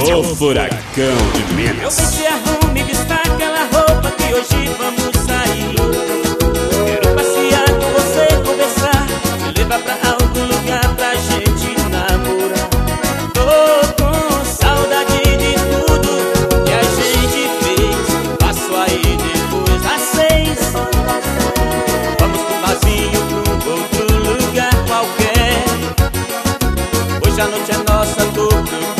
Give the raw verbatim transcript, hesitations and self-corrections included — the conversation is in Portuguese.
O furacão de Minas. Eu bem se arrume e vista aquela roupa que hoje vamos sair. Quero passear com você, conversar, te levar pra algum lugar pra gente namorar. Tô com saudade de tudo que a gente fez. Passo aí depois das seis. Vamos pro barzinho, pra um outro lugar qualquer. Hoje a noite é nossa, tô preocupado.